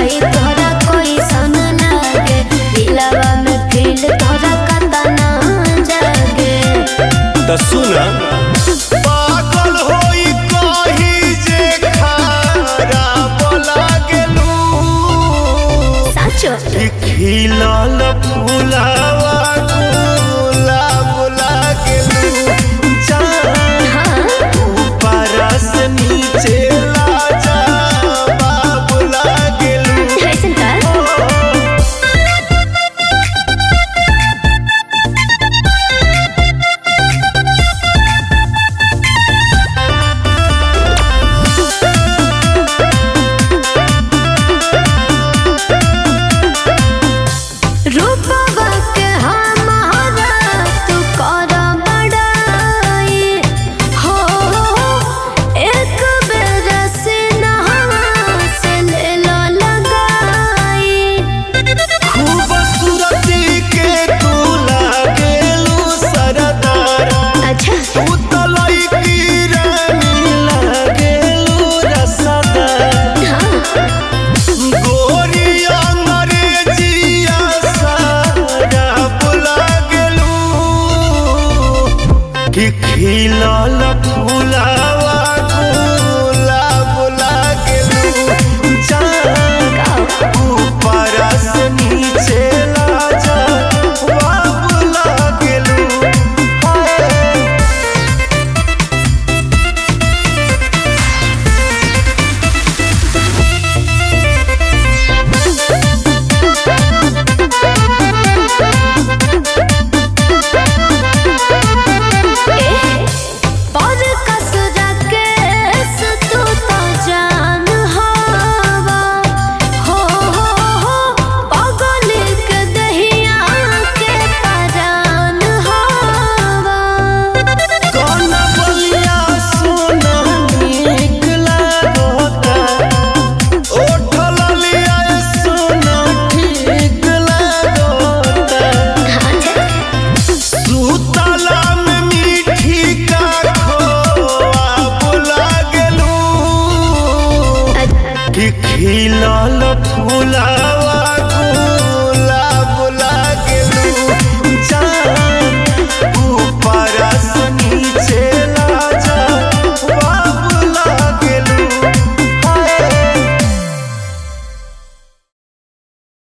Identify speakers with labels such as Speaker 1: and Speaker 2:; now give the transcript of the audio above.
Speaker 1: आई तोरा कोई सन लागे दिलवा में फील तोरा कता ना जागे
Speaker 2: तो सुना पागल होई कही जे खारा बोला गेलू
Speaker 1: साचो
Speaker 2: खिलल फुलावा गुलाब लागेलू ऊपर से नीचे लाजवाब लागेलू
Speaker 1: कैसन का रूपवा के हमारा तू कर बड़ाई हो एक बेर से नहा से ले लो लगाई
Speaker 2: खूबसूरती के तू लागेलू सरदार
Speaker 1: अच्छा
Speaker 2: तू तो लइकी रानी लागेलू रसदार गोरी अंग्रेजिया सारा बुला गेलू कि खिलल फुलावा गुलाब लागेलू ऊपर से नीचे लाजवाब लागेलू
Speaker 1: पर कसरा केस तू तो जान हवा हो पगल के दहिया के परान हवा
Speaker 2: कौन बलिया सोना नीक लागता ओठल लिया सोना ठीक लागता सुतला में मीठी का खोआब लागेलू कि खिलल फुलावा